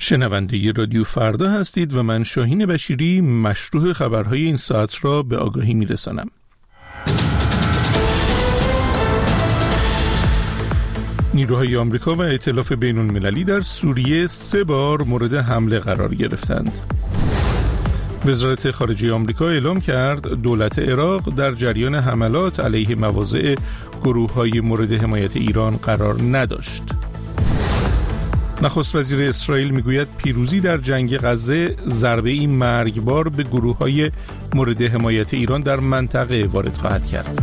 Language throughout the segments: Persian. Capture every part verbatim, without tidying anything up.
شنونده رادیو فردا هستید و من شاهین بشیری مشروح خبرهای این ساعت را به آگاهی میرسانم. نیروهای آمریکا و ائتلاف بین المللی در سوریه سه بار مورد حمله قرار گرفتند. وزارت خارجه آمریکا اعلام کرد دولت عراق در جریان حملات علیه مواضع گروه‌های مورد حمایت ایران قرار نداشت. نخست وزیر اسرائیل میگوید پیروزی در جنگ غزه ضربه‌ای مرگبار به گروه‌های مورد حمایت ایران در منطقه وارد خواهد کرد.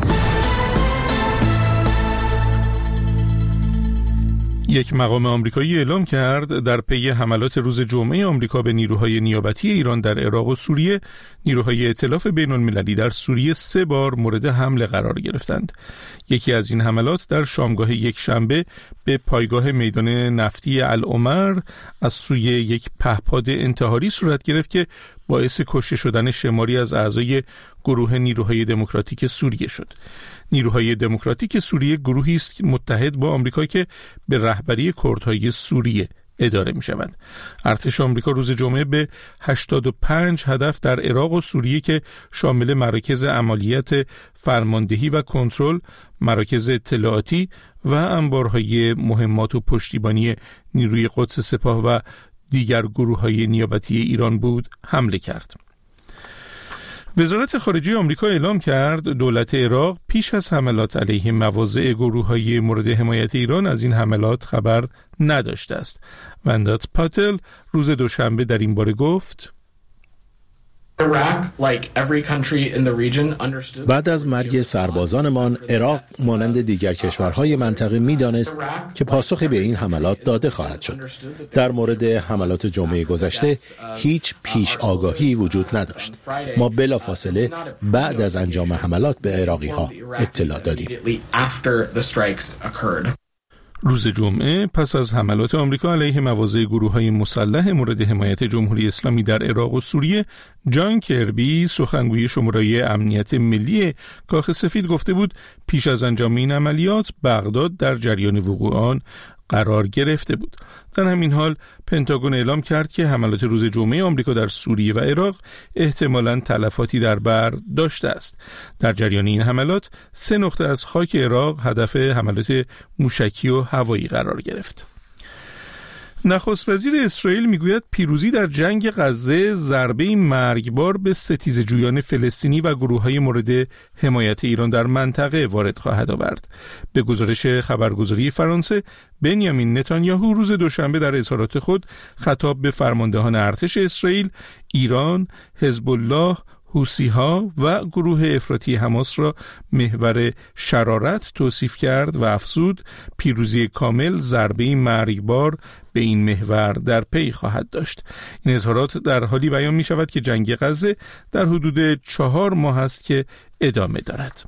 یک مقام آمریکایی اعلام کرد در پی حملات روز جمعه آمریکا به نیروهای نیابتی ایران در عراق و سوریه، نیروهای ائتلاف بین المللی در سوریه سه بار مورد حمله قرار گرفتند. یکی از این حملات در شامگاه یک شنبه به پایگاه میدان نفتی العمر از سوی یک پهپاد انتحاری صورت گرفت که باعث کشته شدن شماری از اعضای گروه نیروهای دموکراتیک سوریه شد. نیروهای دموکراتیک سوریه گروهی است متحد با آمریکا که به رهبری کردهای سوریه اداره می شود. ارتش آمریکا روز جمعه به هشتاد و پنج هدف در عراق و سوریه که شامل مراکز عملیات فرماندهی و کنترل، مراکز اطلاعاتی و انبارهای مهمات و پشتیبانی نیروی قدس سپاه و دیگر گروه‌های نیابتی ایران بود حمله کرد. وزارت خارجه آمریکا اعلام کرد دولت عراق پیش از حملات علیه مواضع گروه‌های مورد حمایت ایران از این حملات خبر نداشته است. وندات پاتل روز دوشنبه در این باره گفت: بعد از مرگ سربازانمان، عراق مانند دیگر کشورهای منطقه می‌دانست که پاسخی به این حملات داده خواهد شد. در مورد حملات جمعه گذشته هیچ پیش آگاهی وجود نداشت. ما بلافاصله بعد از انجام حملات به عراقی‌ها اطلاع دادیم. روز جمعه پس از حملات آمریکا علیه مواضع گروه‌های مسلح مورد حمایت جمهوری اسلامی در عراق و سوریه، جان کربی سخنگوی شورای امنیت ملی کاخ سفید گفته بود پیش از انجام این عملیات بغداد در جریان وقوع آن قرار گرفته بود. در همین حال پنتاگون اعلام کرد که حملات روز جمعه آمریکا در سوریه و عراق احتمالاً تلفاتی در بر داشته است. در جریان این حملات سه نقطه از خاک عراق هدف حملات موشکی و هوایی قرار گرفت. نخست وزیر اسرائیل میگوید پیروزی در جنگ غزه ضربه‌ای مرگبار به ستیزجویان فلسطینی و گروه‌های مورد حمایت ایران در منطقه وارد خواهد آورد. به گزارش خبرگزاری فرانسه، بنیامین نتانیاهو روز دوشنبه در اظهارات خود خطاب به فرماندهان ارتش اسرائیل، ایران، حزب الله، حوثی‌ها و گروه افراطی حماس را محور شرارت توصیف کرد و افزود پیروزی کامل ضربه‌ای مرگبار به این محور در پی خواهد داشت. این اظهارات در حالی بیان می شود که جنگ غزه در حدود چهار ماه است که ادامه دارد.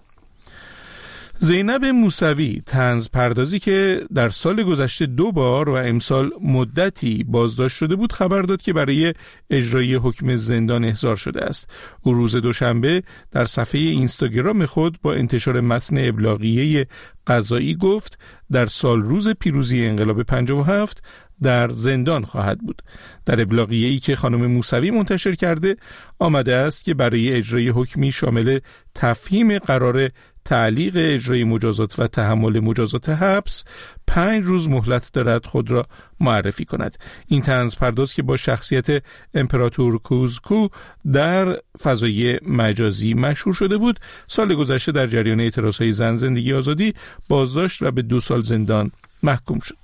زینب موسوی، طنز پردازی که در سال گذشته دو بار و امسال مدتی بازداشت شده بود، خبر داد که برای اجرای حکم زندان احضار شده است. او روز دوشنبه در صفحه اینستاگرام خود با انتشار متن ابلاغیه قضایی گفت در سال روز پیروزی انقلاب پنجاه و هفت در زندان خواهد بود. در ابلاغیه‌ای که خانم موسوی منتشر کرده آمده است که برای اجرای حکمی شامل تفهیم قرار تعلیق اجرای مجازات و تحمل مجازات حبس پنج روز مهلت دارد خود را معرفی کند. این طنز پرداز که با شخصیت امپراتور کوزکو در فضای مجازی مشهور شده بود، سال گذشته در جریان اعتراضهای زن زندگی آزادی بازداشت و به دو سال زندان محکوم شد.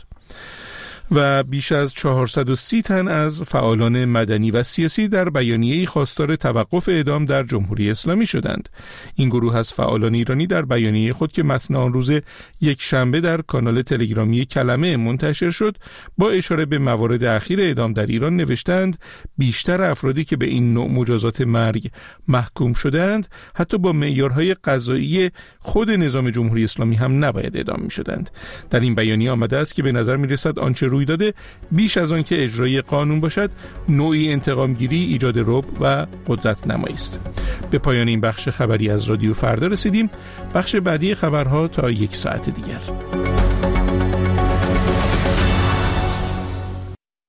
و بیش از چهارصد و سی تن از فعالان مدنی و سیاسی در بیانیه‌ای خواستار توقف اعدام در جمهوری اسلامی شدند. این گروه از فعالان ایرانی در بیانیه خود که متن آن روز یک شنبه در کانال تلگرامی کلمه منتشر شد، با اشاره به موارد اخیر اعدام در ایران نوشتند بیشتر افرادی که به این نوع مجازات مرگ محکوم شدند حتی با معیارهای قضایی خود نظام جمهوری اسلامی هم نباید اعدام می‌شدند. در این بیانیه آمده است که به نظر می‌رسد آنچه روی داده بیش از آن که اجرای قانون باشد نوعی انتقامگیری، ایجاد رعب و قدرت نمایی است. به پایان این بخش خبری از رادیو فردا رسیدیم. بخش بعدی خبرها تا یک ساعت دیگر.